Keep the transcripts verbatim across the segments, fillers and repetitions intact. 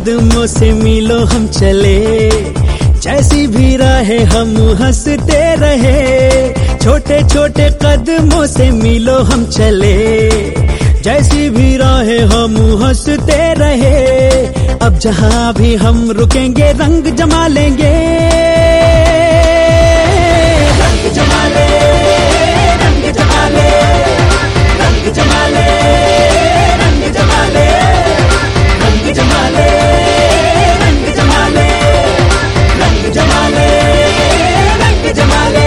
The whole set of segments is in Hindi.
कदमों से मिलो हम चले, जैसी भी राहें हम हंसते रहे। छोटे छोटे कदमों से मिलो हम चले, जैसी भी राहें हम हंसते रहे। अब जहां भी हम रुकेंगे रंग जमा लेंगे, रंग जमा ले, रंग जमा ले, रंग जमा ले, रंग जमा ले, रंग जमा ले, रंग जमा ले, रंग जमा ले, रंग जमा ले।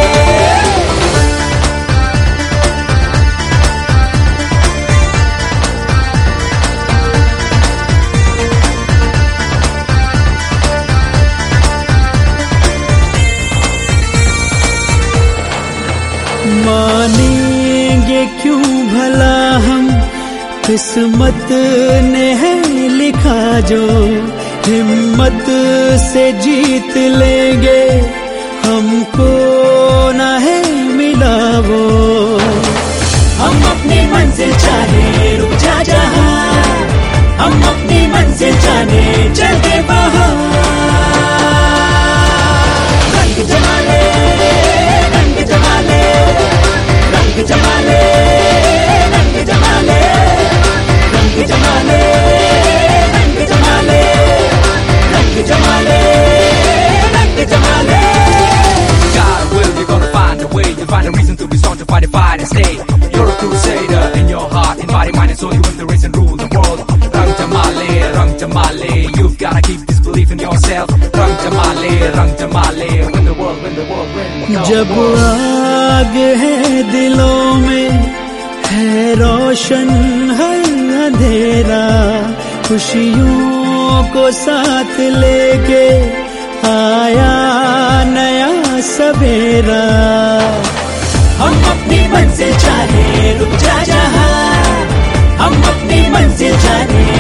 मानेंगे क्यों भला हम, किस्मत ने है लिखा जो। हिम्मत से जीत लेंगे, हमको ना है मिला वो। हम अपनी मंजिल चाहे रुक जा जहां, हम अपनी मंजिल जाने चल के बाहर। रंग जमा ले, रंग जमा ले, रंग जमा ले, रंग जमा ले, रंग जमा ले, रंग जमा ले, रंग जमा ले, रंग जमा ले। God will, you're gonna find a way. You'll find a reason to be strong, to fight the fight and stay. You're a crusader in your heart, in body, mind and soul. You want the race and rule the world. Rang Jamale, Rang Jamale. You've gotta keep this belief in yourself. Rang Jamale, Rang Jamale. Win the world, win the world, win. जब आग है दिलों में, है रोशन हर अंधेरा। खुशियों को साथ लेके आया नया सवेरा। हम अपनी मंजिल चाहे रुक जा जहां, हम अपनी मंजिल जाने